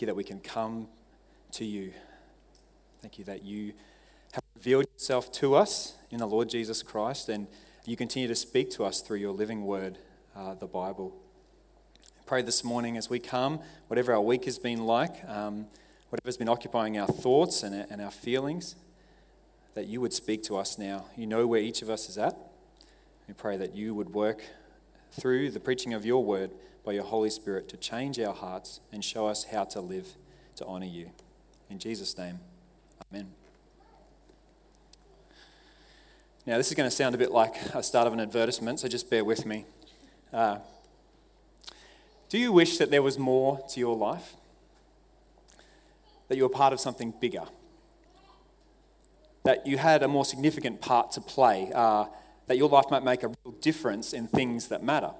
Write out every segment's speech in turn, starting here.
you that we can come to you. Thank you that you have revealed yourself to us in the Lord Jesus Christ, and you continue to speak to us through your living word, the Bible. I pray this morning as we come, whatever our week has been like, whatever's been occupying our thoughts and our feelings, that you would speak to us now. You know where each of us is at. We pray that you would work through the preaching of your word by your Holy Spirit to change our hearts and show us how to live to honour you. In Jesus' name, amen. Now, this is going to sound a bit like a start of an advertisement, so just bear with me. Do you wish that there was more to your life? That you were part of something bigger? That you had a more significant part to play? That your life might make a real difference in things that matter?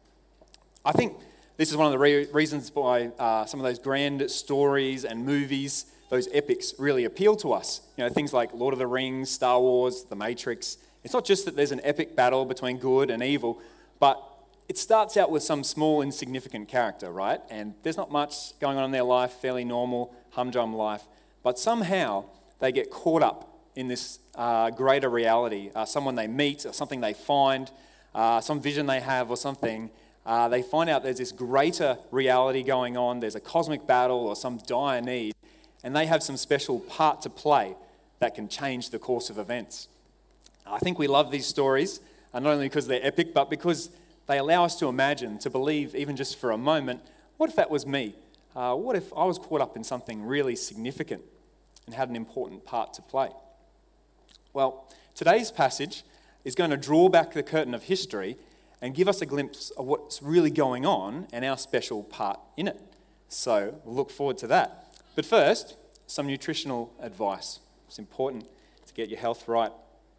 I think this is one of the reasons why some of those grand stories and movies, those epics, really appeal to us. You know, things like Lord of the Rings, Star Wars, The Matrix. It's not just that there's an epic battle between good and evil, but it starts out with some small, insignificant character, right? And there's not much going on in their life, fairly normal, humdrum life. But somehow they get caught up in this greater reality, someone they meet, or something they find, some vision they have or something. They find out there's this greater reality going on, there's a cosmic battle or some dire need, and they have some special part to play that can change the course of events. I think we love these stories, not only because they're epic, but because they allow us to imagine, to believe, even just for a moment, what if that was me? What if I was caught up in something really significant and had an important part to play? Well, today's passage is going to draw back the curtain of history and give us a glimpse of what's really going on and our special part in it. So we'll look forward to that. But first, some nutritional advice. It's important to get your health right.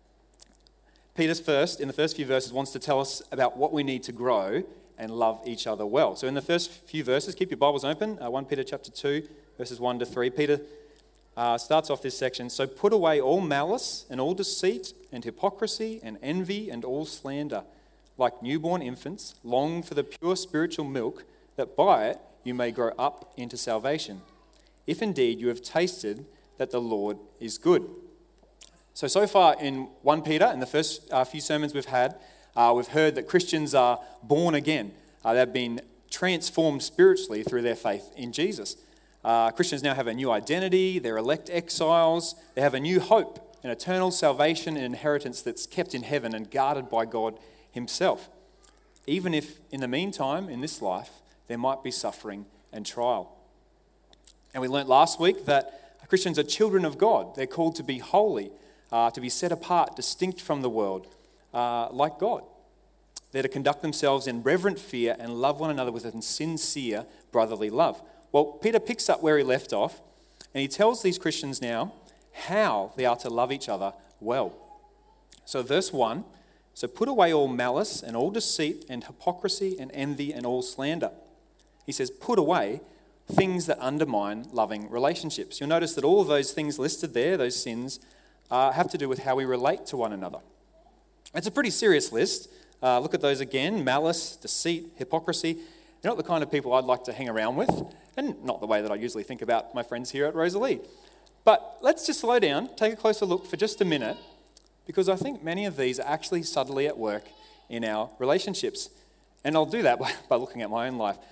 Peter in the first few verses, wants to tell us about what we need to grow and love each other well. So in the first few verses, keep your Bibles open, 1 Peter chapter 2, verses 1 to 3. Peter starts off this section. So put away all malice and all deceit and hypocrisy and envy and all slander. Like newborn infants, long for the pure spiritual milk, that by it you may grow up into salvation, if indeed you have tasted that the Lord is good. So far in 1 Peter, in the first few sermons we've heard that Christians are born again. They've been transformed spiritually through their faith in Jesus. Christians now have a new identity, they're elect exiles, they have a new hope, an eternal salvation and inheritance that's kept in heaven and guarded by God himself, even if in the meantime, in this life, there might be suffering and trial. And we learnt last week that Christians are children of God. They're called to be holy, to be set apart, distinct from the world, like God. They're to conduct themselves in reverent fear and love one another with a sincere brotherly love. Well, Peter picks up where he left off, and he tells these Christians now how they are to love each other well. So verse 1, so put away all malice and all deceit and hypocrisy and envy and all slander. He says, put away things that undermine loving relationships. You'll notice that all of those things listed there, those sins, have to do with how we relate to one another. It's a pretty serious list. Look at those again: malice, deceit, hypocrisy. They're not the kind of people I'd like to hang around with, and not the way that I usually think about my friends here at Rosalie. But let's just slow down, take a closer look for just a minute, because I think many of these are actually subtly at work in our relationships. And I'll do that by looking at my own life.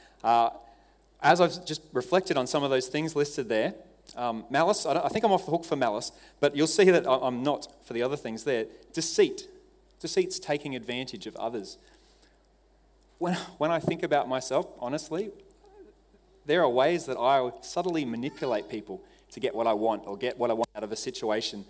As I've just reflected on some of those things listed there, malice, I think I'm off the hook for malice, but you'll see that I'm not for the other things there. Deceit. Deceit's taking advantage of others. When I think about myself, honestly, there are ways that I subtly manipulate people to get what I want or get what I want out of a situation.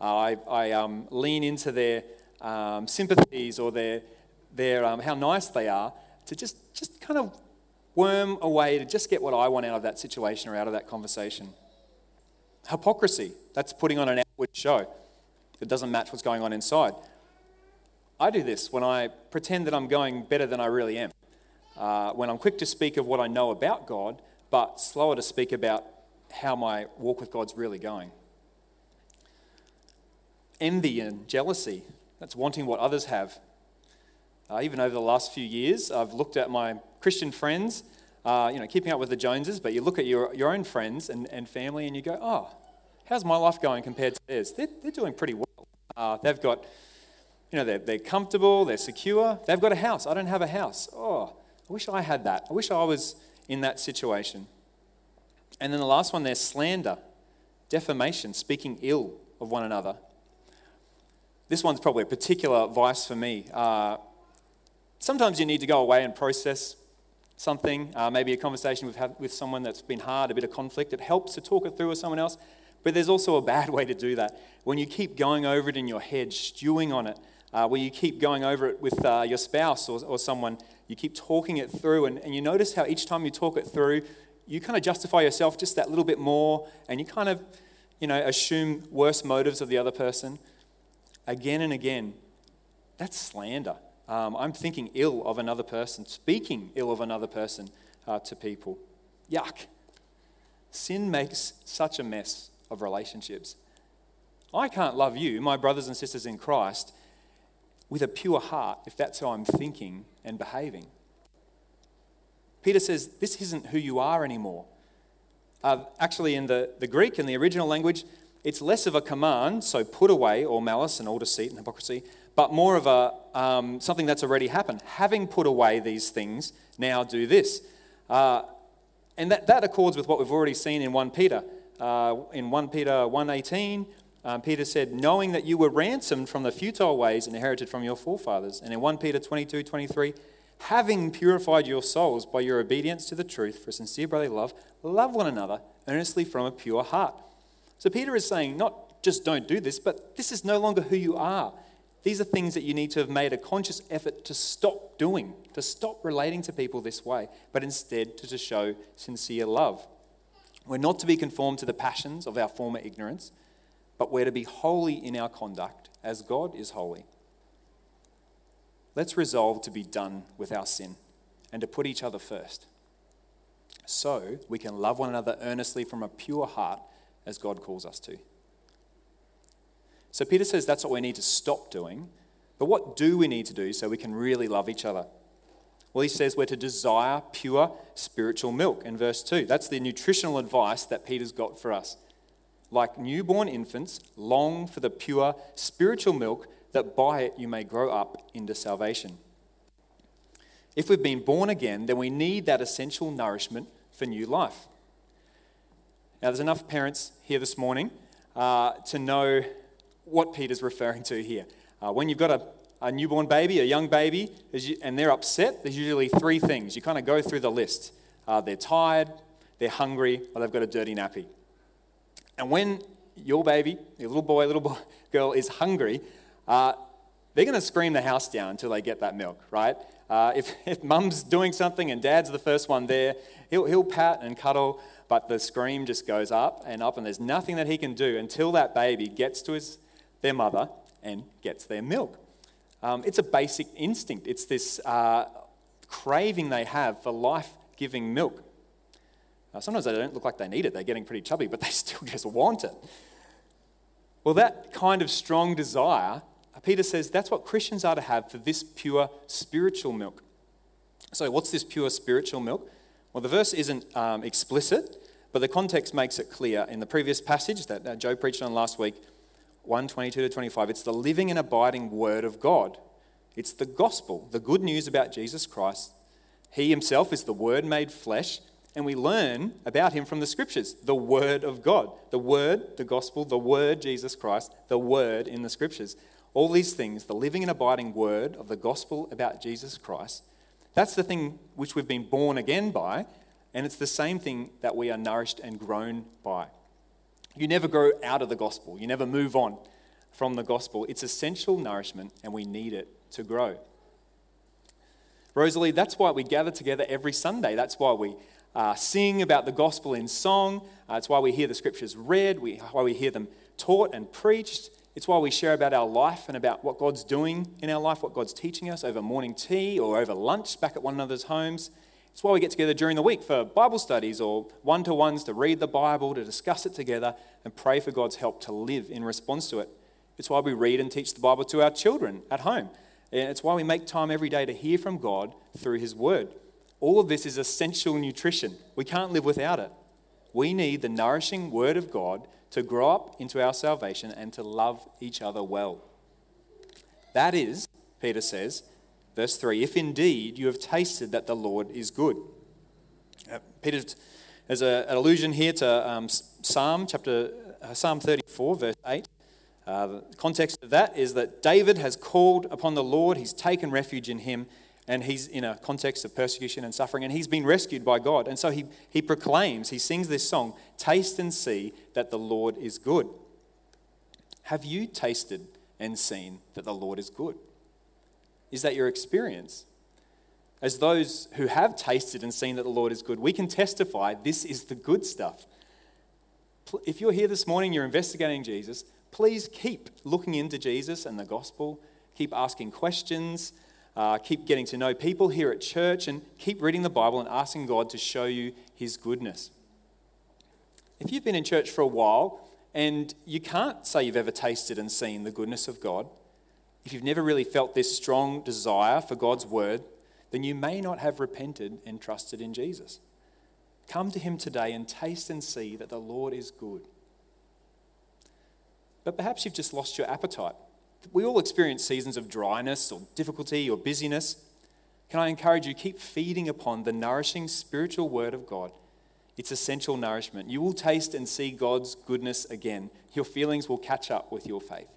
I lean into their sympathies or their how nice they are to just kind of worm away to just get what I want out of that situation or out of that conversation. Hypocrisy, that's putting on an outward show that doesn't match what's going on inside. I do this when I pretend that I'm going better than I really am. When I'm quick to speak of what I know about God, but slower to speak about how my walk with God's really going. Envy and jealousy, that's wanting what others have. Even over the last few years, I've looked at my Christian friends keeping up with the Joneses, but you look at your own friends and family and you go, oh, how's my life going compared to theirs? They're doing pretty well. They've got, they're comfortable, they're secure. They've got a house. I don't have a house. Oh, I wish I had that. I wish I was in that situation. And then the last one there's slander, defamation, speaking ill of one another. This one's probably a particular vice for me. Sometimes you need to go away and process something, maybe a conversation we've had with someone that's been hard, a bit of conflict. It helps to talk it through with someone else, but there's also a bad way to do that. When you keep going over it in your head, stewing on it, where you keep going over it with your spouse or someone, you keep talking it through, and you notice how each time you talk it through, you kind of justify yourself just that little bit more, and you kind of, assume worse motives of the other person. Again and again, that's slander. I'm thinking ill of another person, speaking ill of another person to people. Yuck. Sin makes such a mess of relationships. I can't love you, my brothers and sisters in Christ, with a pure heart if that's how I'm thinking and behaving. Peter says, this isn't who you are anymore. Actually, in the Greek, in the original language, it's less of a command, so put away all malice and all deceit and hypocrisy, but more of a something that's already happened. Having put away these things, now do this. And that accords with what we've already seen in 1 Peter. In 1 Peter 1:18, Peter said, knowing that you were ransomed from the futile ways inherited from your forefathers. And in 1 Peter 22:23, having purified your souls by your obedience to the truth for sincere brotherly love, love one another earnestly from a pure heart. So Peter is saying, not just don't do this, but this is no longer who you are. These are things that you need to have made a conscious effort to stop doing, to stop relating to people this way, but instead to show sincere love. We're not to be conformed to the passions of our former ignorance, but we're to be holy in our conduct as God is holy. Let's resolve to be done with our sin and to put each other first, so we can love one another earnestly from a pure heart as God calls us to. So Peter says that's what we need to stop doing, but what do we need to do so we can really love each other? Well, he says we're to desire pure spiritual milk in verse 2. That's the nutritional advice that Peter's got for us. Like newborn infants, long for the pure spiritual milk, that by it you may grow up into salvation. If we've been born again, then we need that essential nourishment for new life. Now, there's enough parents here this morning to know what Peter's referring to here. When you've got a newborn baby, a young baby, and they're upset, there's usually three things. You kind of go through the list. They're tired, they're hungry, or they've got a dirty nappy. And when your baby, your little boy, girl is hungry, they're going to scream the house down until they get that milk, right? If mum's doing something and dad's the first one there, he'll pat and cuddle, but the scream just goes up, and there's nothing that he can do until that baby gets to their mother and gets their milk. It's a basic instinct. It's this craving they have for life-giving milk. Sometimes they don't look like they need it. They're getting pretty chubby, but they still just want it. Well, that kind of strong desire, Peter says that's what Christians are to have for this pure spiritual milk. So what's this pure spiritual milk? Well, the verse isn't explicit, but the context makes it clear. In the previous passage that Joe preached on last week, 1:22-25, it's the living and abiding word of God. It's the gospel, the good news about Jesus Christ. He himself is the word made flesh, and we learn about him from the scriptures, the word of God. The word, the gospel, the word, Jesus Christ, the word in the scriptures. All these things, the living and abiding word of the gospel about Jesus Christ, that's the thing which we've been born again by, and it's the same thing that we are nourished and grown by. You never grow out of the gospel. You never move on from the gospel. It's essential nourishment, and we need it to grow. Rosalie, that's why we gather together every Sunday. That's why we sing about the gospel in song. It's why we hear the scriptures read, why we hear them taught and preached. It's why we share about our life and about what God's doing in our life, what God's teaching us over morning tea or over lunch back at one another's homes. It's why we get together during the week for Bible studies or one-to-ones to read the Bible, to discuss it together and pray for God's help to live in response to it. It's why we read and teach the Bible to our children at home. And it's why we make time every day to hear from God through his word. All of this is essential nutrition. We can't live without it. We need the nourishing Word of God to grow up into our salvation and to love each other well. That is, Peter says, verse 3, if indeed you have tasted that the Lord is good. Peter, there's an allusion here to Psalm 34, verse 8. The context of that is that David has called upon the Lord, he's taken refuge in him, and he's in a context of persecution and suffering, and he's been rescued by God. And so he proclaims, he sings this song, taste and see that the Lord is good. Have you tasted and seen that the Lord is good? Is that your experience? As those who have tasted and seen that the Lord is good, we can testify this is the good stuff. If you're here this morning, you're investigating Jesus, please keep looking into Jesus and the gospel, keep asking questions, keep getting to know people here at church, and keep reading the Bible and asking God to show you his goodness. If you've been in church for a while and you can't say you've ever tasted and seen the goodness of God, if you've never really felt this strong desire for God's word, then you may not have repented and trusted in Jesus. Come to him today and taste and see that the Lord is good. But perhaps you've just lost your appetite. We all experience seasons of dryness or difficulty or busyness. Can I encourage you, keep feeding upon the nourishing spiritual word of God. It's essential nourishment. You will taste and see God's goodness again. Your feelings will catch up with your faith.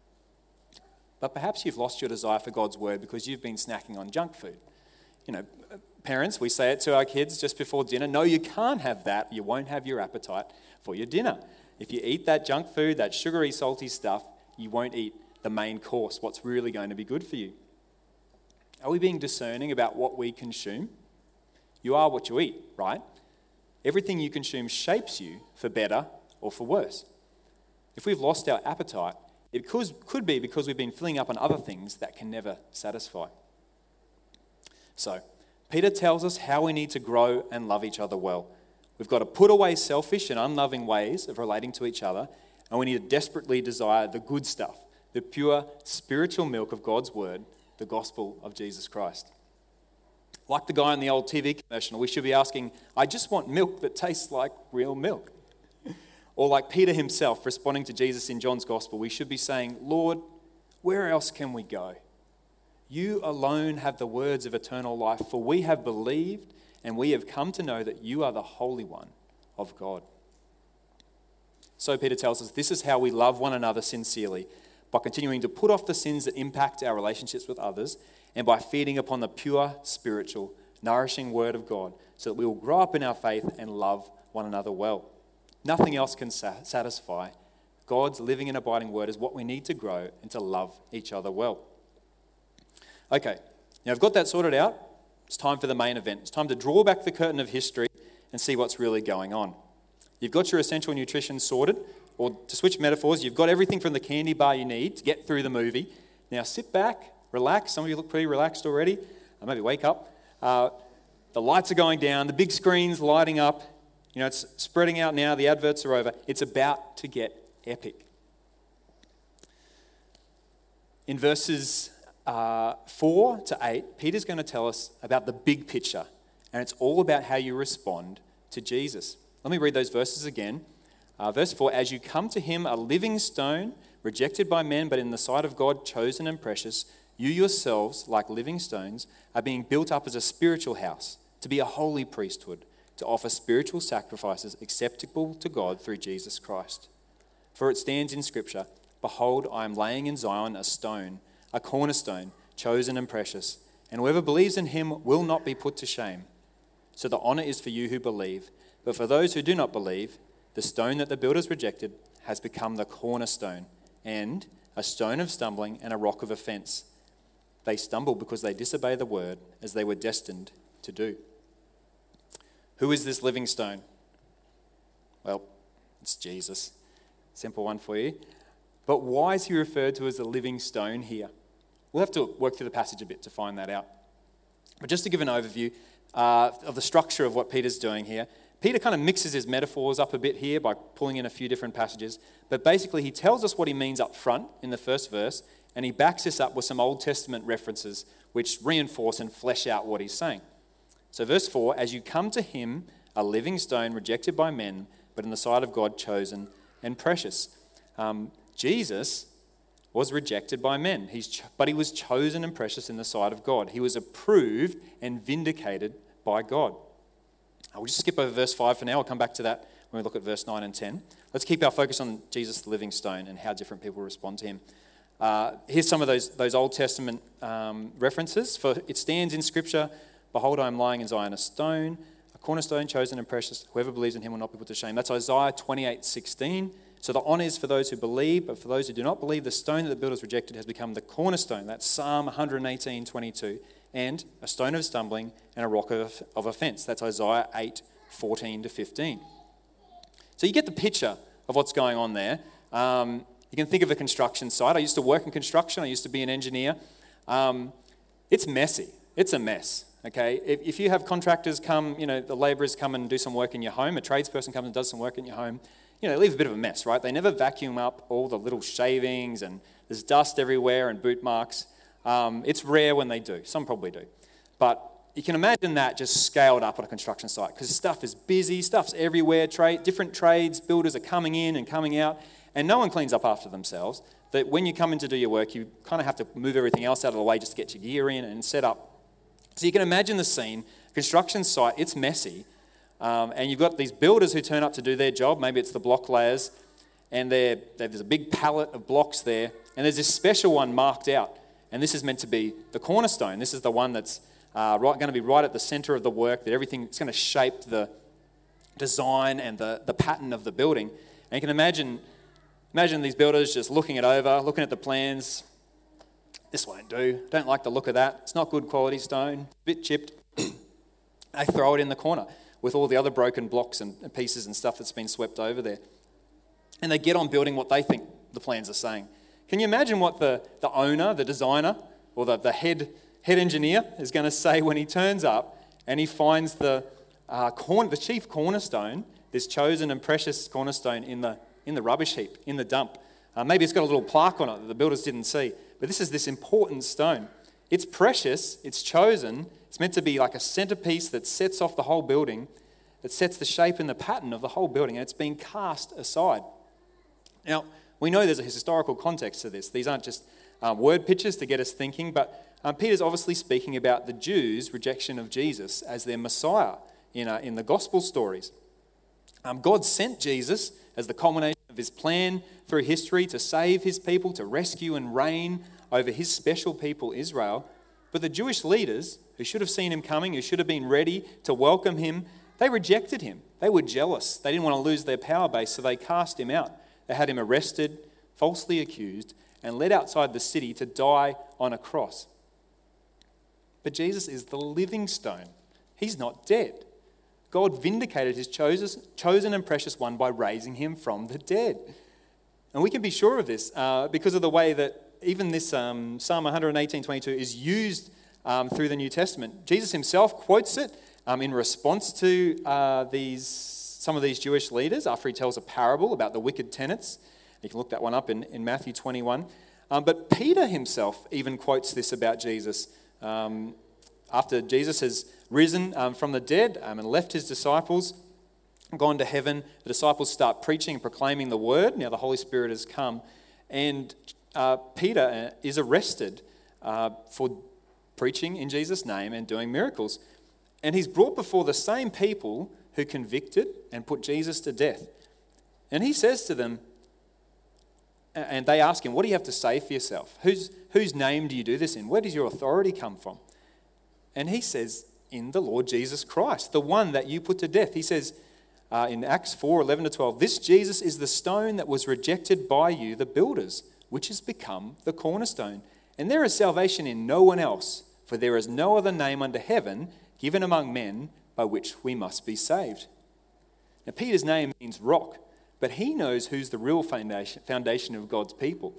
But perhaps you've lost your desire for God's word because you've been snacking on junk food. You know, parents, we say it to our kids just before dinner, no, you can't have that. You won't have your appetite for your dinner. If you eat that junk food, that sugary, salty stuff, you won't eat the main course, what's really going to be good for you. Are we being discerning about what we consume? You are what you eat, right? Everything you consume shapes you for better or for worse. If we've lost our appetite, it could be because we've been filling up on other things that can never satisfy. So, Peter tells us how we need to grow and love each other well. We've got to put away selfish and unloving ways of relating to each other, and we need to desperately desire the good stuff, the pure spiritual milk of God's word, the gospel of Jesus Christ. Like the guy in the old TV commercial, we should be asking, I just want milk that tastes like real milk. Or like Peter himself responding to Jesus in John's gospel, we should be saying, Lord, where else can we go? You alone have the words of eternal life, for we have believed and we have come to know that you are the Holy One of God. So Peter tells us this is how we love one another sincerely, by continuing to put off the sins that impact our relationships with others, and by feeding upon the pure, spiritual, nourishing word of God, so that we will grow up in our faith and love one another well. Nothing else can satisfy. God's living and abiding word is what we need to grow and to love each other well. Okay, now I've got that sorted out. It's time for the main event. It's time to draw back the curtain of history and see what's really going on. You've got your essential nutrition sorted, or to switch metaphors, you've got everything from the candy bar you need to get through the movie. Now sit back, relax. Some of you look pretty relaxed already. Maybe wake up. The lights are going down, the big screen's lighting up. You know, it's spreading out now, the adverts are over. It's about to get epic. In verses 4 to 8, Peter's going to tell us about the big picture, and it's all about how you respond to Jesus. Let me read those verses again. Verse 4, as you come to him, a living stone, rejected by men, but in the sight of God, chosen and precious, you yourselves, like living stones, are being built up as a spiritual house, to be a holy priesthood, to offer spiritual sacrifices acceptable to God through Jesus Christ. For it stands in Scripture, behold, I am laying in Zion a stone, a cornerstone, chosen and precious, and whoever believes in him will not be put to shame. So the honor is for you who believe, but for those who do not believe, the stone that the builders rejected has become the cornerstone, and a stone of stumbling and a rock of offense. They stumble because they disobey the word, as they were destined to do. Who is this living stone? Well, it's Jesus. Simple one for you. But why is he referred to as a living stone here? We'll have to work through the passage a bit to find that out. But just to give an overview of the structure of what Peter's doing here, Peter kind of mixes his metaphors up a bit here by pulling in a few different passages. But basically, he tells us what he means up front in the first verse, and he backs this up with some Old Testament references which reinforce and flesh out what he's saying. So verse 4, as you come to him, a living stone rejected by men, but in the sight of God chosen and precious. Jesus was rejected by men, but he was chosen and precious in the sight of God. He was approved and vindicated by God. We'll just skip over verse 5 for now. I'll come back to that when we look at verse 9 and 10. Let's keep our focus on Jesus the living stone and how different people respond to him. Here's some of those Old Testament references. For it stands in Scripture, behold, I am lying in Zion, a stone, a cornerstone chosen and precious. Whoever believes in him will not be put to shame. That's Isaiah 28:16. So the honor is for those who believe, but for those who do not believe, the stone that the builders rejected has become the cornerstone. That's Psalm 118:22. And a stone of stumbling and a rock of offense. That's Isaiah 8:14-15. So you get the picture of what's going on there. You can think of a construction site. I used to work in construction. I used to be an engineer. It's messy. It's a mess. Okay, if you have contractors come, the labourers come and do some work in your home, a tradesperson comes and does some work in your home, they leave a bit of a mess, right? They never vacuum up all the little shavings and there's dust everywhere and boot marks. It's rare when they do. Some probably do. But you can imagine that just scaled up on a construction site because stuff is busy, stuff's everywhere, different trades, builders are coming in and coming out, and no one cleans up after themselves. That when you come in to do your work, you kind of have to move everything else out of the way just to get your gear in and set up. So you can imagine the scene. Construction site, it's messy. And you've got these builders who turn up to do their job. Maybe it's the block layers. And there's a big pallet of blocks there. And there's this special one marked out. And this is meant to be the cornerstone. This is the one that's going to be right at the center of the work, that everything is going to shape the design and the pattern of the building. And you can imagine these builders just looking it over, looking at the plans. This won't do. Don't like the look of that. It's not good quality stone. A bit chipped. They throw it in the corner with all the other broken blocks and pieces and stuff that's been swept over there. And they get on building what they think the plans are saying. Can you imagine what the owner, the designer, or the head engineer is going to say when he turns up and he finds the chief cornerstone, this chosen and precious cornerstone in the rubbish heap, in the dump? Maybe it's got a little plaque on it that the builders didn't see. But this is this important stone. It's precious, it's chosen, it's meant to be like a centerpiece that sets off the whole building, that sets the shape and the pattern of the whole building, and it's being cast aside. Now, we know there's a historical context to this. These aren't just word pictures to get us thinking, but Peter's obviously speaking about the Jews' rejection of Jesus as their Messiah in the gospel stories. God sent Jesus as the culmination of his plan through history to save his people, to rescue and reign over his special people, Israel. But the Jewish leaders, who should have seen him coming, who should have been ready to welcome him, they rejected him. They were jealous. They didn't want to lose their power base, so they cast him out. They had him arrested, falsely accused, and led outside the city to die on a cross. But Jesus is the living stone. He's not dead. God vindicated his chosen and precious one by raising him from the dead. And we can be sure of this because of the way that even this Psalm 118:22 is used through the New Testament. Jesus himself quotes it in response to some of these Jewish leaders after he tells a parable about the wicked tenants. You can look that one up in Matthew 21. But Peter himself even quotes this about Jesus. After Jesus has risen from the dead and left his disciples, gone to heaven, the disciples start preaching and proclaiming the word. Now the Holy Spirit has come, and Peter is arrested for preaching in Jesus' name and doing miracles. And he's brought before the same people who convicted and put Jesus to death. And he says to them, and they ask him, what do you have to say for yourself? Whose name do you do this in? Where does your authority come from? And he says, in the Lord Jesus Christ, the one that you put to death. He says in Acts 4:11-12, this Jesus is the stone that was rejected by you, the builders, which has become the cornerstone. And there is salvation in no one else, for there is no other name under heaven given among men by which we must be saved. Now, Peter's name means rock, but he knows who's the real foundation of God's people.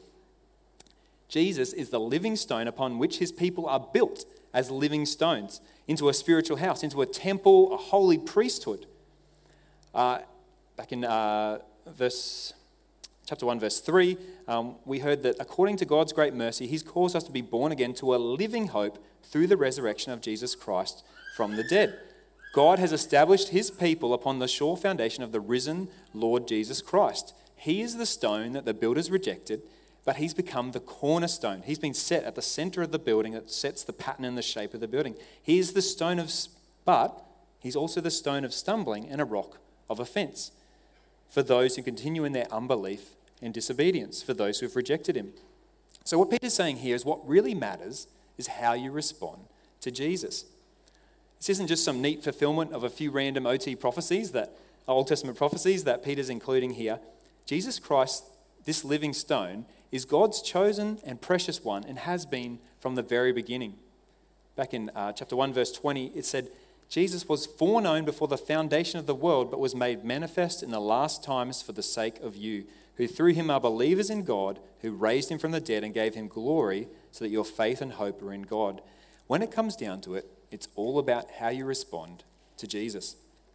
Jesus is the living stone upon which his people are built as living stones into a spiritual house, into a temple, a holy priesthood. Back in chapter 1, verse 3, we heard that according to God's great mercy, he's caused us to be born again to a living hope through the resurrection of Jesus Christ from the dead. God has established his people upon the sure foundation of the risen Lord Jesus Christ. He is the stone that the builders rejected, but he's become the cornerstone. He's been set at the center of the building that sets the pattern and the shape of the building. He is the stone but he's also the stone of stumbling and a rock of offense for those who continue in their unbelief and disobedience, for those who have rejected him. So what Peter's saying here is what really matters is how you respond to Jesus. This isn't just some neat fulfillment of a few random OT prophecies, Old Testament prophecies that Peter's including here. Jesus Christ, this living stone, is God's chosen and precious one and has been from the very beginning. Back in chapter 1, verse 20, it said, Jesus was foreknown before the foundation of the world, but was made manifest in the last times for the sake of you, who through him are believers in God, who raised him from the dead and gave him glory, so that your faith and hope are in God. When it comes down to it, it's all about how you respond to Jesus.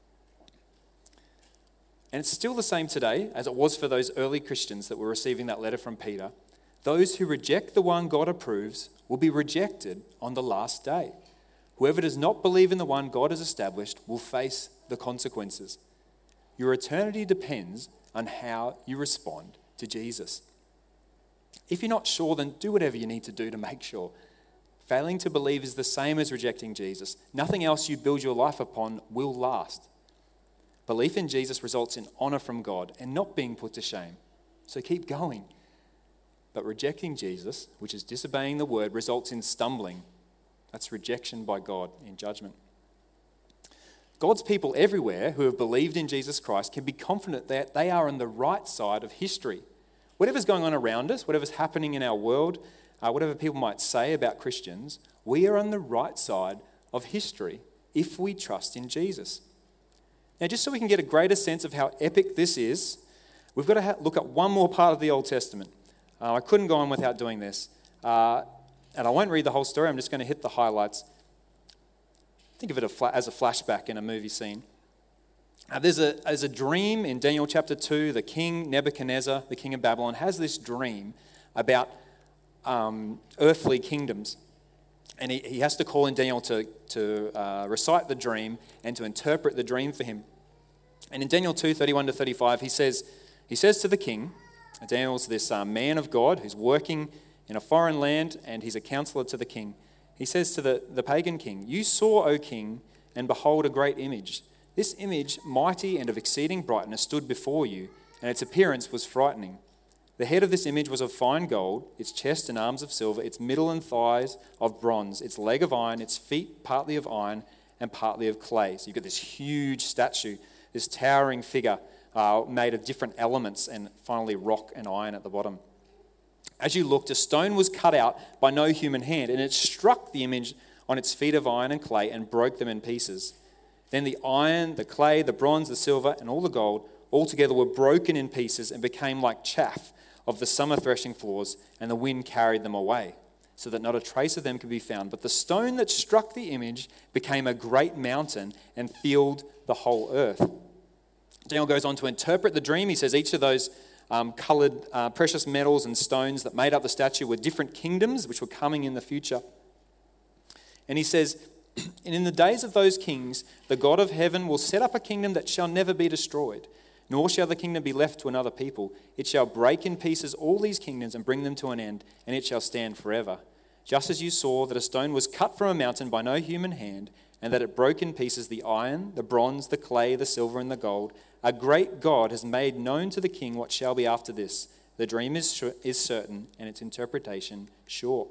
And it's still the same today as it was for those early Christians that were receiving that letter from Peter. Those who reject the one God approves will be rejected on the last day. Whoever does not believe in the one God has established will face the consequences. Your eternity depends on how you respond to Jesus. If you're not sure, then do whatever you need to do to make sure. Failing to believe is the same as rejecting Jesus. Nothing else you build your life upon will last. Belief in Jesus results in honor from God and not being put to shame. So keep going. But rejecting Jesus, which is disobeying the word, results in stumbling. That's rejection by God in judgment. God's people everywhere who have believed in Jesus Christ can be confident that they are on the right side of history. Whatever's going on around us, whatever's happening in our world, whatever people might say about Christians, we are on the right side of history if we trust in Jesus. Now, just so we can get a greater sense of how epic this is, we've got to look at one more part of the Old Testament. I couldn't go on without doing this. And I won't read the whole story, I'm just going to hit the highlights. Think of it as a flashback in a movie scene. There's a dream in Daniel chapter 2. The king Nebuchadnezzar, the king of Babylon, has this dream about earthly kingdoms. And he has to call in Daniel to recite the dream and to interpret the dream for him. And in Daniel 2:31-35, he says to the king, Daniel's this man of God who's working in a foreign land, and he's a counselor to the king. He says to the pagan king, "You saw, O king, and behold a great image. This image, mighty and of exceeding brightness, stood before you, and its appearance was frightening. The head of this image was of fine gold, its chest and arms of silver, its middle and thighs of bronze, its leg of iron, its feet partly of iron and partly of clay." So you've got this huge statue, this towering figure made of different elements, and finally rock and iron at the bottom. As you looked, a stone was cut out by no human hand, and it struck the image on its feet of iron and clay and broke them in pieces. Then the iron, the clay, the bronze, the silver, and all the gold all together were broken in pieces and became like chaff of the summer threshing floors, and the wind carried them away, so that not a trace of them could be found. But the stone that struck the image became a great mountain and filled the whole earth. Daniel goes on to interpret the dream. He says each of those coloured precious metals and stones that made up the statue were different kingdoms which were coming in the future. And he says, "And in the days of those kings, the God of heaven will set up a kingdom that shall never be destroyed, nor shall the kingdom be left to another people. It shall break in pieces all these kingdoms and bring them to an end, and it shall stand forever. Just as you saw that a stone was cut from a mountain by no human hand, and that it broke in pieces the iron, the bronze, the clay, the silver, and the gold, a great God has made known to the king what shall be after this. The dream is certain, and its interpretation sure."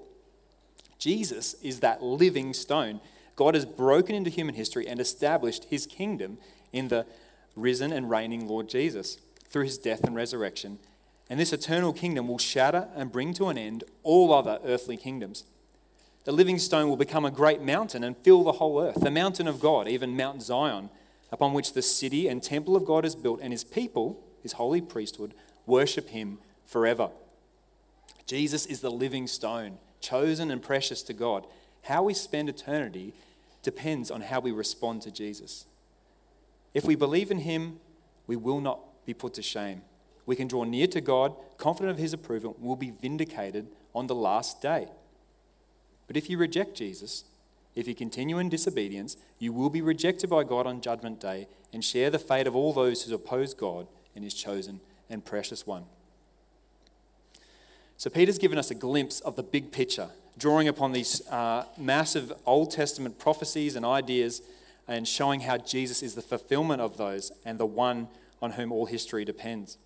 Jesus is that living stone. God has broken into human history and established his kingdom in the risen and reigning Lord Jesus through his death and resurrection. And this eternal kingdom will shatter and bring to an end all other earthly kingdoms. The living stone will become a great mountain and fill the whole earth, the mountain of God, even Mount Zion, upon which the city and temple of God is built, and his people, his holy priesthood, worship him forever. Jesus is the living stone, chosen and precious to God. How we spend eternity depends on how we respond to Jesus. If we believe in him, we will not be put to shame. We can draw near to God, confident of his approval, will be vindicated on the last day. But if you reject Jesus, if you continue in disobedience, you will be rejected by God on Judgment Day and share the fate of all those who oppose God and his chosen and precious one. So Peter's given us a glimpse of the big picture, drawing upon these massive Old Testament prophecies and ideas and showing how Jesus is the fulfillment of those and the one on whom all history depends.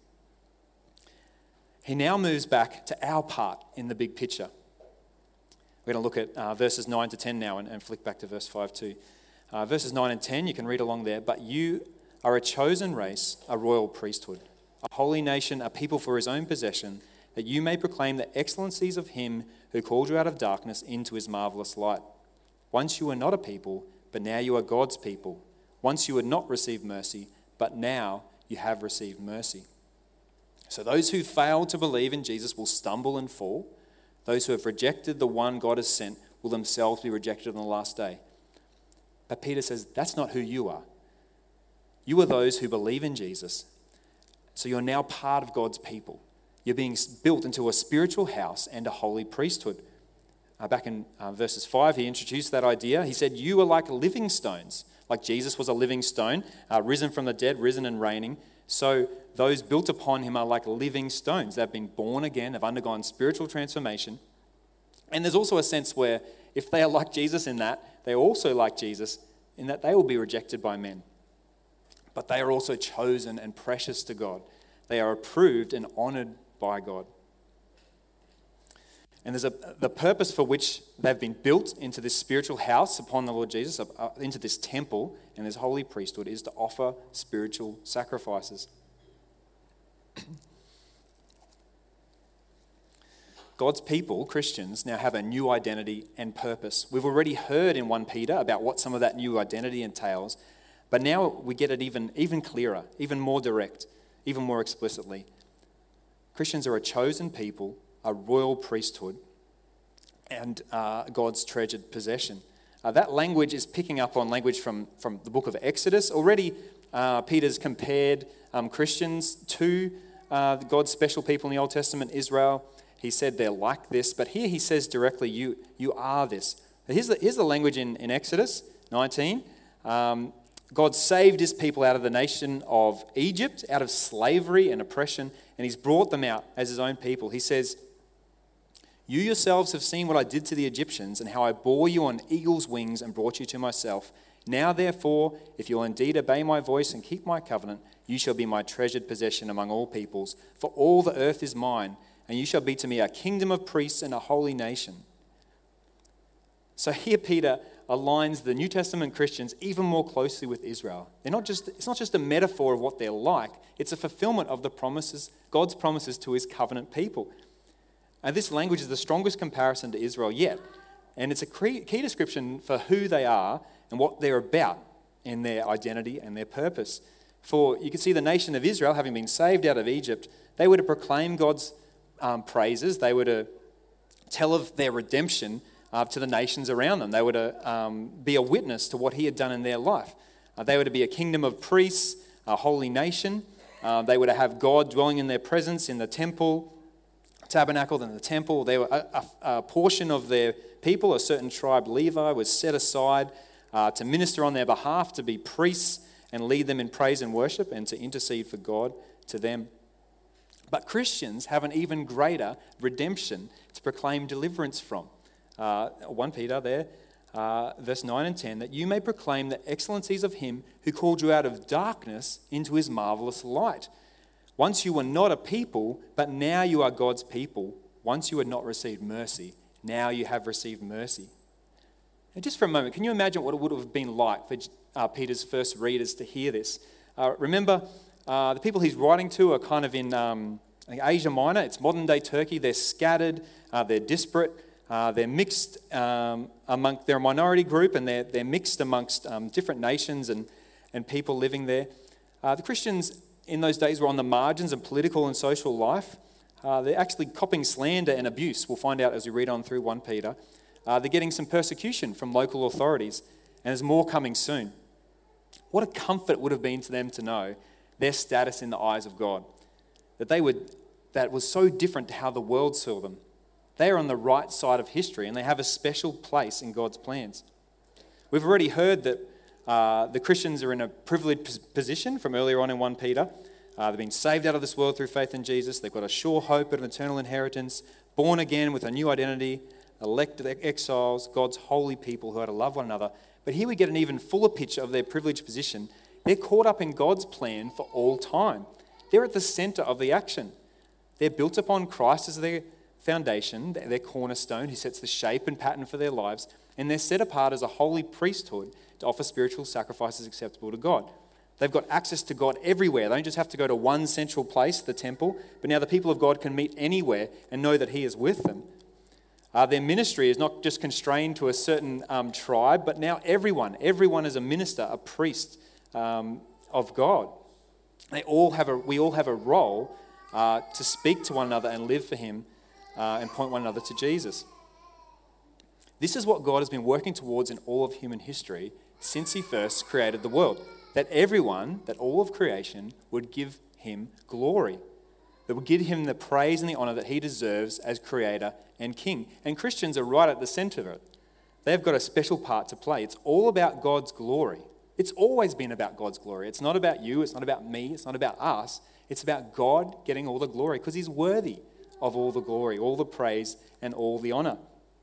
He now moves back to our part in the big picture. We're going to look at verses 9 to 10 now and flick back to verse 5 too. Verses 9 and 10, you can read along there. But you are a chosen race, a royal priesthood, a holy nation, a people for his own possession, that you may proclaim the excellencies of him who called you out of darkness into his marvelous light. Once you were not a people, but now you are God's people. Once you had not received mercy, but now you have received mercy. So those who fail to believe in Jesus will stumble and fall. Those who have rejected the one God has sent will themselves be rejected on the last day. But Peter says, that's not who you are. You are those who believe in Jesus. So you're now part of God's people. You're being built into a spiritual house and a holy priesthood. Back in verses 5, he introduced that idea. He said, you are like living stones. Like Jesus was a living stone, risen from the dead, risen and reigning. So those built upon him are like living stones. They've been born again. They've undergone spiritual transformation. And there's also a sense where if they are like Jesus in that, they're also like Jesus in that they will be rejected by men. But they are also chosen and precious to God. They are approved and honored by God. And there's the purpose for which they've been built into this spiritual house upon the Lord Jesus, into this temple and this holy priesthood, is to offer spiritual sacrifices. God's people, Christians, now have a new identity and purpose. We've already heard in 1 Peter about what some of that new identity entails, but now we get it even clearer, even more direct, even more explicitly. Christians are a chosen people, a royal priesthood, and God's treasured possession. That language is picking up on language from the book of Exodus. Already, Peter's compared Christians to God's special people in the Old Testament, Israel. He said they're like this, but here he says directly, you are this. Here's the language in Exodus 19. God saved his people out of the nation of Egypt, out of slavery and oppression, and he's brought them out as his own people. He says, you yourselves have seen what I did to the Egyptians and how I bore you on eagle's wings and brought you to myself. Now, therefore, if you will indeed obey my voice and keep my covenant, you shall be my treasured possession among all peoples, for all the earth is mine, and you shall be to me a kingdom of priests and a holy nation. So here Peter aligns the New Testament Christians even more closely with Israel. It's not just a metaphor of what they're like, it's a fulfillment of the promises, God's promises to his covenant people. And this language is the strongest comparison to Israel yet. And it's a key description for who they are and what they're about in their identity and their purpose. For you can see the nation of Israel, having been saved out of Egypt, they were to proclaim God's praises. They were to tell of their redemption to the nations around them. They were to be a witness to what he had done in their life. They were to be a kingdom of priests, a holy nation. They were to have God dwelling in their presence in the temple, tabernacle and the temple. They were a portion of their people, a certain tribe, Levi, was set aside to minister on their behalf, to be priests and lead them in praise and worship and to intercede for God to them. But Christians have an even greater redemption to proclaim deliverance from. 1 Peter there, verse 9 and 10, that you may proclaim the excellencies of him who called you out of darkness into his marvelous light. Once you were not a people, but now you are God's people. Once you had not received mercy, now you have received mercy. And just for a moment, can you imagine what it would have been like for Peter's first readers to hear this? Remember, the people he's writing to are kind of in Asia Minor. It's modern-day Turkey. They're scattered. They're disparate. They're mixed they're a minority group, and they're mixed amongst different nations and people living there. The Christians in those days were on the margins of political and social life. They're actually copping slander and abuse. We'll find out as we read on through 1 Peter. They're getting some persecution from local authorities, and there's more coming soon. What a comfort it would have been to them to know their status in the eyes of God. that was so different to how the world saw them. They are on the right side of history and they have a special place in God's plans. We've already heard that the Christians are in a privileged position from earlier on in 1 Peter. They've been saved out of this world through faith in Jesus. They've got a sure hope of an eternal inheritance, born again with a new identity, elected exiles, God's holy people who are to love one another. But here we get an even fuller picture of their privileged position. They're caught up in God's plan for all time. They're at the center of the action. They're built upon Christ as their foundation, their cornerstone, who sets the shape and pattern for their lives, and they're set apart as a holy priesthood to offer spiritual sacrifices acceptable to God. They've got access to God everywhere. They don't just have to go to one central place, the temple, but now the people of God can meet anywhere and know that He is with them. Their ministry is not just constrained to a certain tribe, but now everyone is a minister, a priest of God. We all have a role to speak to one another and live for Him and point one another to Jesus. This is what God has been working towards in all of human history since He first created the world. That everyone, that all of creation would give Him glory. That would give Him the praise and the honor that He deserves as Creator and King. And Christians are right at the center of it. They've got a special part to play. It's all about God's glory. It's always been about God's glory. It's not about you, it's not about me, it's not about us. It's about God getting all the glory because He's worthy of all the glory, all the praise, and all the honor.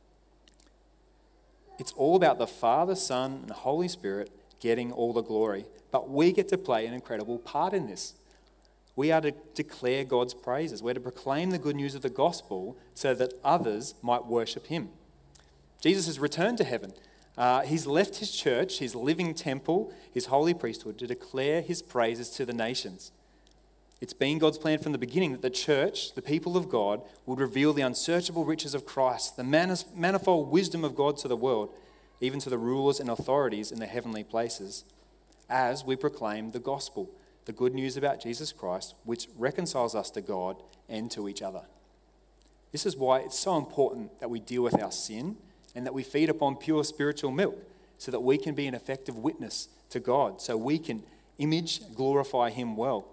It's all about the Father, Son, and the Holy Spirit getting all the glory. But we get to play an incredible part in this. We are to declare God's praises. We're to proclaim the good news of the gospel so that others might worship Him. Jesus has returned to heaven. He's left His church, His living temple, His holy priesthood to declare His praises to the nations. It's been God's plan from the beginning that the church, the people of God, would reveal the unsearchable riches of Christ, the manifold wisdom of God to the world, even to the rulers and authorities in the heavenly places, as we proclaim the gospel, the good news about Jesus Christ, which reconciles us to God and to each other. This is why it's so important that we deal with our sin and that we feed upon pure spiritual milk so that we can be an effective witness to God, so we can glorify Him well.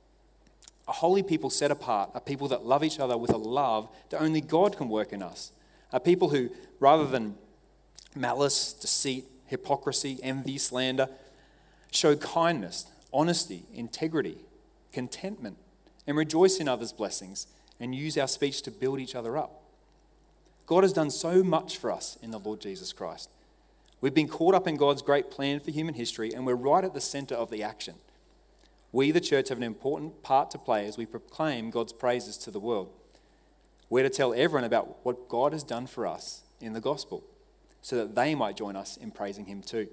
A holy people set apart are people that love each other with a love that only God can work in us. Are people who, rather than malice, deceit, hypocrisy, envy, slander, show kindness, honesty, integrity, contentment, and rejoice in others' blessings and use our speech to build each other up. God has done so much for us in the Lord Jesus Christ. We've been caught up in God's great plan for human history, and we're right at the center of the action. We, the church, have an important part to play as we proclaim God's praises to the world. We're to tell everyone about what God has done for us in the gospel so that they might join us in praising Him too.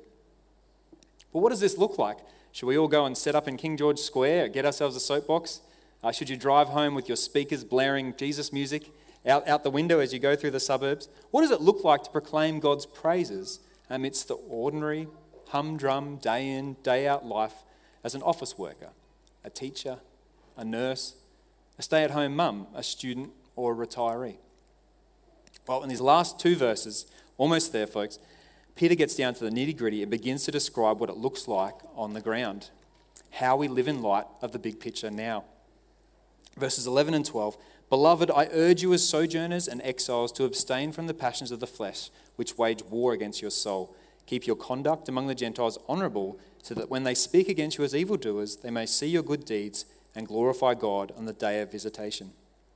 But what does this look like? Should we all go and set up in King George Square, get ourselves a soapbox? Should you drive home with your speakers blaring Jesus music out the window as you go through the suburbs? What does it look like to proclaim God's praises amidst the ordinary, humdrum, day in, day out life as an office worker, a teacher, a nurse, a stay-at-home mum, a student, or a retiree? Well, in these last two verses, almost there, folks, Peter gets down to the nitty-gritty and begins to describe what it looks like on the ground, how we live in light of the big picture now. Verses 11 and 12, "Beloved, I urge you as sojourners and exiles to abstain from the passions of the flesh, which wage war against your soul. Keep your conduct among the Gentiles honourable, so that when they speak against you as evildoers, they may see your good deeds and glorify God on the day of visitation."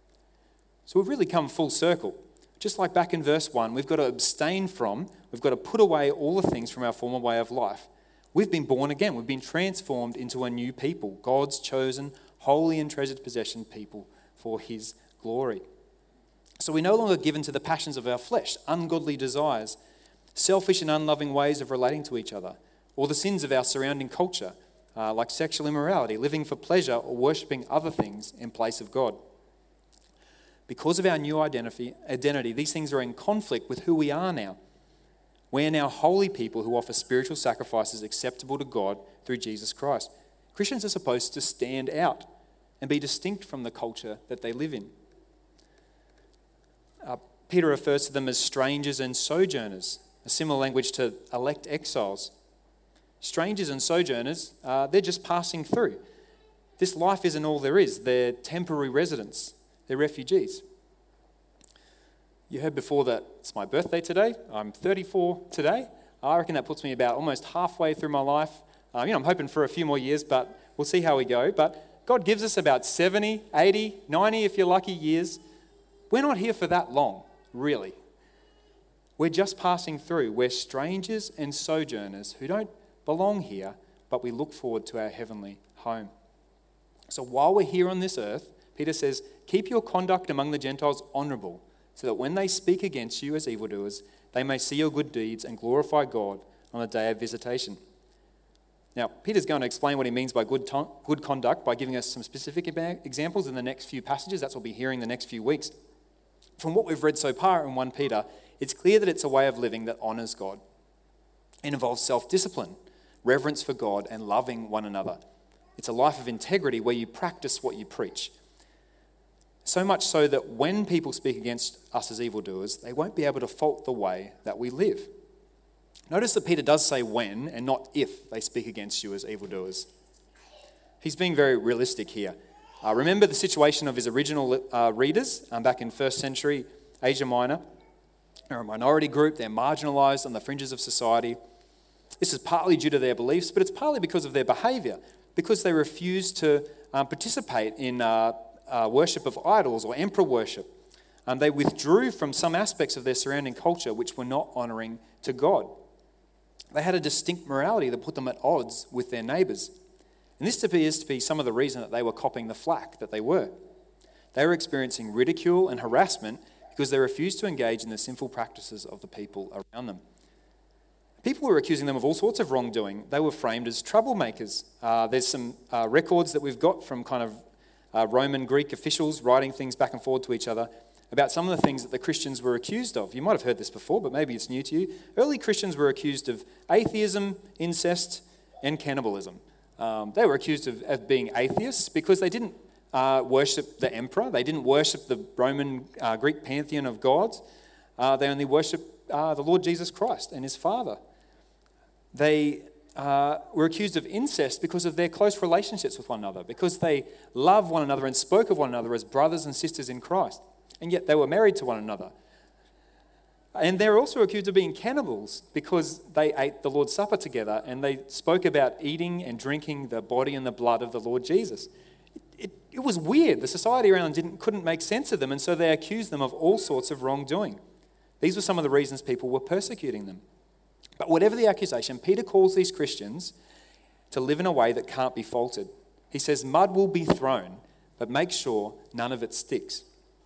So we've really come full circle. Just like back in verse 1, we've got to abstain from, we've got to put away all the things from our former way of life. We've been born again. We've been transformed into a new people, God's chosen, holy and treasured possession people for His glory. So we're no longer given to the passions of our flesh, ungodly desires, selfish and unloving ways of relating to each other, or the sins of our surrounding culture, like sexual immorality, living for pleasure, or worshipping other things in place of God. Because of our new identity, these things are in conflict with who we are now. We're now holy people who offer spiritual sacrifices acceptable to God through Jesus Christ. Christians are supposed to stand out and be distinct from the culture that they live in. Peter refers to them as strangers and sojourners, a similar language to elect exiles. Strangers and sojourners, they're just passing through. This life isn't all there is. They're temporary residents. They're refugees. You heard before that it's my birthday today. I'm 34 today. I reckon that puts me about almost halfway through my life. I'm hoping for a few more years, but we'll see how we go. But God gives us about 70, 80, 90, if you're lucky, years. We're not here for that long, really. We're just passing through. We're strangers and sojourners who don't belong here, but we look forward to our heavenly home. So while we're here on this earth, Peter says, keep your conduct among the Gentiles honourable, so that when they speak against you as evildoers, they may see your good deeds and glorify God on the day of visitation. Now, Peter's going to explain what he means by good conduct by giving us some specific examples in the next few passages. That's what we'll be hearing the next few weeks. From what we've read so far in 1 Peter, it's clear that it's a way of living that honours God. It involves self-discipline, reverence for God, and loving one another. It's a life of integrity where you practice what you preach. So much so that when people speak against us as evildoers, they won't be able to fault the way that we live. Notice that Peter does say when and not if they speak against you as evildoers. He's being very realistic here. Remember the situation of his original readers back in 1st century Asia Minor. They're a minority group, they're marginalised on the fringes of society. This is partly due to their beliefs, but it's partly because of their behaviour, because they refused to participate in worship of idols or emperor worship. They withdrew from some aspects of their surrounding culture which were not honouring to God. They had a distinct morality that put them at odds with their neighbours. And this appears to be some of the reason that they were copying the flack that they were. They were experiencing ridicule and harassment because they refused to engage in the sinful practices of the people around them. People were accusing them of all sorts of wrongdoing. They were framed as troublemakers. There's some records that we've got from kind of Roman Greek officials writing things back and forward to each other about some of the things that the Christians were accused of. You might have heard this before, but maybe it's new to you. Early Christians were accused of atheism, incest, and cannibalism. They were accused of being atheists because they didn't worship the emperor. They didn't worship the Roman Greek pantheon of gods. They only worshiped the Lord Jesus Christ and his Father. They were accused of incest because of their close relationships with one another, because they loved one another and spoke of one another as brothers and sisters in Christ, and yet they were married to one another. And they're also accused of being cannibals because they ate the Lord's Supper together and they spoke about eating and drinking the body and the blood of the Lord Jesus. It was weird. The society around them couldn't make sense of them, and so they accused them of all sorts of wrongdoing. These were some of the reasons people were persecuting them. But whatever the accusation, Peter calls these Christians to live in a way that can't be faulted. He says, mud will be thrown, but make sure none of it sticks.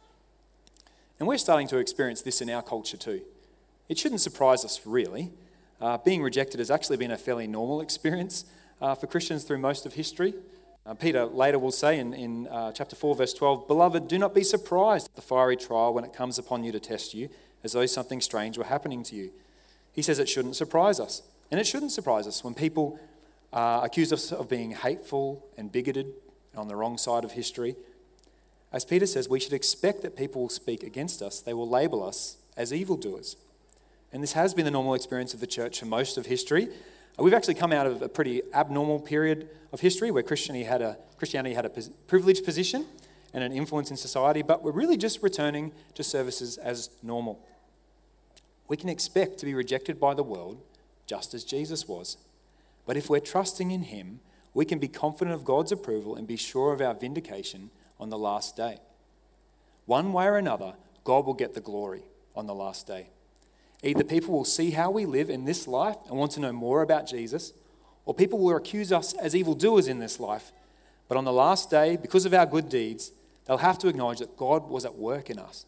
And we're starting to experience this in our culture too. It shouldn't surprise us, really. Being rejected has actually been a fairly normal experience for Christians through most of history. Peter later will say in chapter 4, verse 12, "Beloved, do not be surprised at the fiery trial when it comes upon you to test you, as though something strange were happening to you." He says it shouldn't surprise us. And it shouldn't surprise us when people accuse us of being hateful and bigoted on the wrong side of history. As Peter says, we should expect that people will speak against us. They will label us as evildoers. And this has been the normal experience of the church for most of history. We've actually come out of a pretty abnormal period of history where Christianity had a privileged position and an influence in society, but we're really just returning to services as normal. We can expect to be rejected by the world just as Jesus was. But if we're trusting in him, we can be confident of God's approval and be sure of our vindication on the last day. One way or another, God will get the glory on the last day. Either people will see how we live in this life and want to know more about Jesus, or people will accuse us as evildoers in this life. But on the last day, because of our good deeds, they'll have to acknowledge that God was at work in us.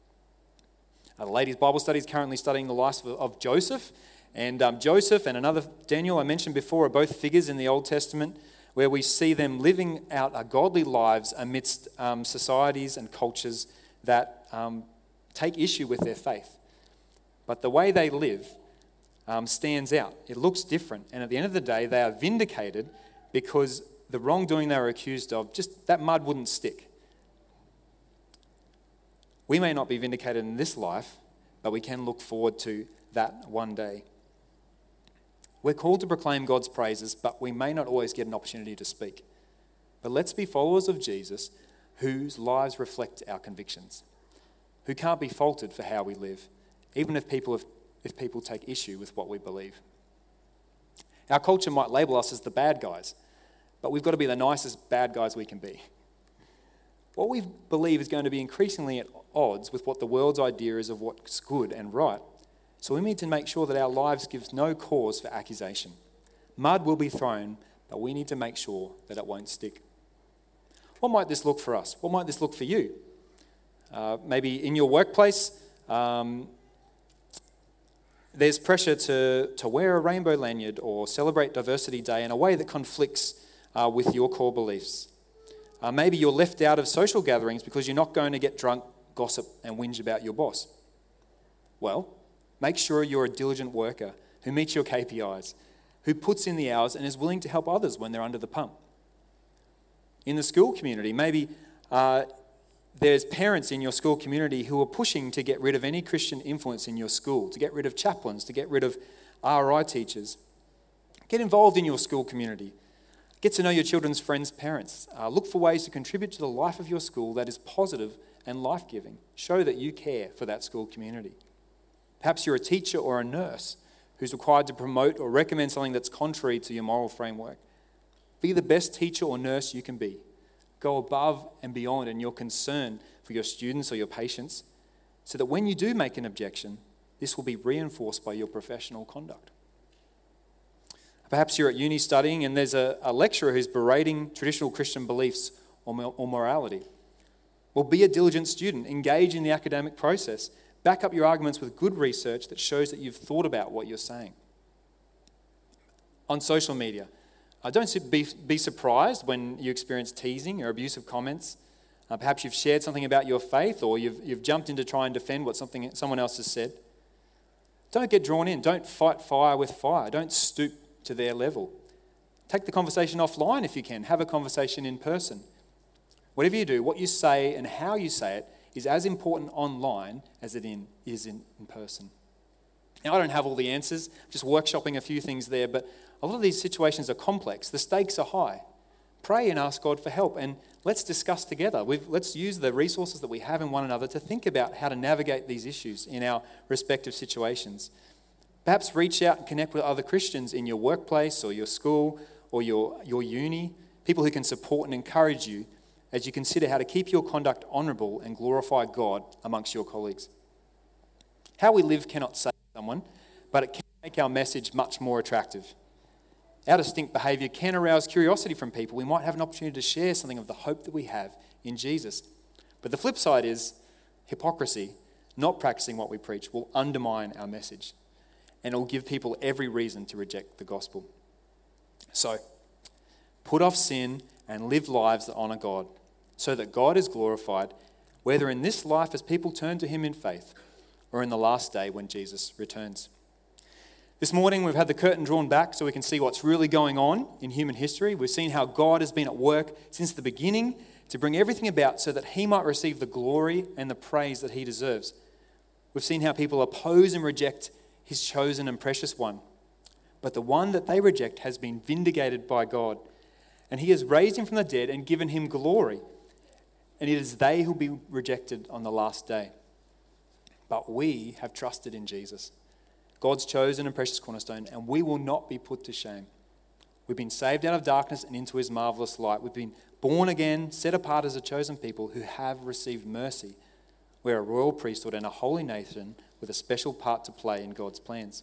The ladies' Bible study is currently studying the life of Joseph. And Joseph and another Daniel I mentioned before are both figures in the Old Testament where we see them living out godly lives amidst societies and cultures that take issue with their faith. But the way they live stands out. It looks different. And at the end of the day, they are vindicated because the wrongdoing they were accused of, just that mud wouldn't stick. We may not be vindicated in this life, but we can look forward to that one day. We're called to proclaim God's praises, but we may not always get an opportunity to speak. But let's be followers of Jesus whose lives reflect our convictions, who can't be faulted for how we live, even if people take issue with what we believe. Our culture might label us as the bad guys, but we've got to be the nicest bad guys we can be. What we believe is going to be increasingly at odds with what the world's idea is of what's good and right. So we need to make sure that our lives give no cause for accusation. Mud will be thrown, but we need to make sure that it won't stick. What might this look for us? What might this look for you? Maybe in your workplace, there's pressure to wear a rainbow lanyard or celebrate Diversity Day in a way that conflicts with your core beliefs. Maybe you're left out of social gatherings because you're not going to get drunk, gossip, and whinge about your boss. Well, make sure you're a diligent worker who meets your KPIs, who puts in the hours and is willing to help others when they're under the pump. In the school community, maybe there's parents in your school community who are pushing to get rid of any Christian influence in your school, to get rid of chaplains, to get rid of RI teachers. Get involved in your school community. Get to know your children's friends' parents. Look for ways to contribute to the life of your school that is positive and life-giving. Show that you care for that school community. Perhaps you're a teacher or a nurse who's required to promote or recommend something that's contrary to your moral framework. Be the best teacher or nurse you can be. Go above and beyond in your concern for your students or your patients so that when you do make an objection, this will be reinforced by your professional conduct. Perhaps you're at uni studying and there's a lecturer who's berating traditional Christian beliefs or morality. Well, be a diligent student. Engage in the academic process. Back up your arguments with good research that shows that you've thought about what you're saying. On social media, don't be surprised when you experience teasing or abusive comments. Perhaps you've shared something about your faith or you've jumped in to try and defend what someone else has said. Don't get drawn in. Don't fight fire with fire. Don't stoop to their level. Take the conversation offline if you can. Have a conversation in person. Whatever you do, what you say and how you say it is as important online as it is in person. Now, I don't have all the answers. I'm just workshopping a few things there, but a lot of these situations are complex. The stakes are high. Pray and ask God for help, and let's discuss together. Let's use the resources that we have in one another to think about how to navigate these issues in our respective situations. Perhaps reach out and connect with other Christians in your workplace or your school or your uni, people who can support and encourage you as you consider how to keep your conduct honourable and glorify God amongst your colleagues. How we live cannot save someone, but it can make our message much more attractive. Our distinct behaviour can arouse curiosity from people. We might have an opportunity to share something of the hope that we have in Jesus. But the flip side is hypocrisy, not practicing what we preach, will undermine our message. And it will give people every reason to reject the gospel. So, put off sin and live lives that honour God, so that God is glorified, whether in this life as people turn to him in faith, or in the last day when Jesus returns. This morning we've had the curtain drawn back so we can see what's really going on in human history. We've seen how God has been at work since the beginning to bring everything about so that he might receive the glory and the praise that he deserves. We've seen how people oppose and reject his chosen and precious one. But the one that they reject has been vindicated by God. And he has raised him from the dead and given him glory. And it is they who will be rejected on the last day. But we have trusted in Jesus, God's chosen and precious cornerstone, and we will not be put to shame. We've been saved out of darkness and into his marvellous light. We've been born again, set apart as a chosen people who have received mercy. We're a royal priesthood and a holy nation with a special part to play in God's plans.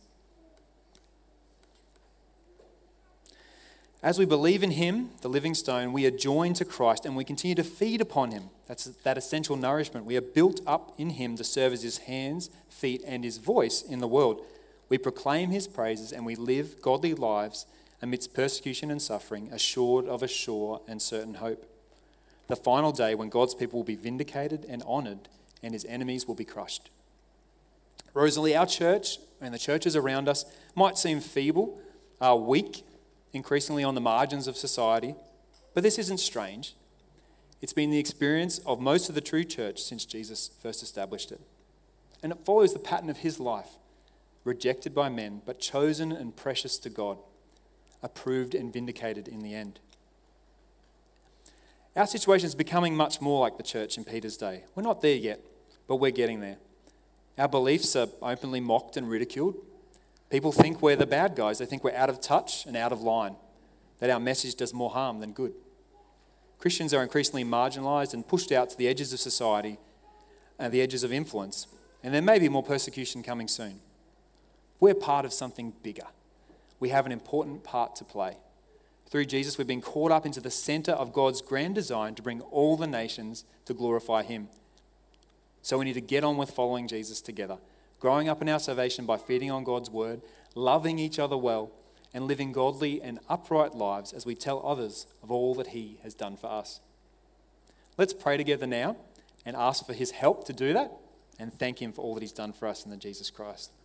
As we believe in him, the living stone, we are joined to Christ and we continue to feed upon him. That's that essential nourishment. We are built up in him to serve as his hands, feet, and his voice in the world. We proclaim his praises and we live godly lives amidst persecution and suffering, assured of a sure and certain hope. The final day when God's people will be vindicated and honoured and his enemies will be crushed. Rosalie, our church and the churches around us might seem feeble, weak, increasingly on the margins of society, but this isn't strange. It's been the experience of most of the true church since Jesus first established it. And it follows the pattern of his life, rejected by men, but chosen and precious to God, approved and vindicated in the end. Our situation is becoming much more like the church in Peter's day. We're not there yet, but we're getting there. Our beliefs are openly mocked and ridiculed. People think we're the bad guys. They think we're out of touch and out of line, that our message does more harm than good. Christians are increasingly marginalised and pushed out to the edges of society and the edges of influence, and there may be more persecution coming soon. We're part of something bigger. We have an important part to play. Through Jesus, we've been caught up into the centre of God's grand design to bring all the nations to glorify him. So we need to get on with following Jesus together, growing up in our salvation by feeding on God's word, loving each other well, and living godly and upright lives as we tell others of all that he has done for us. Let's pray together now and ask for his help to do that and thank him for all that he's done for us in the Jesus Christ.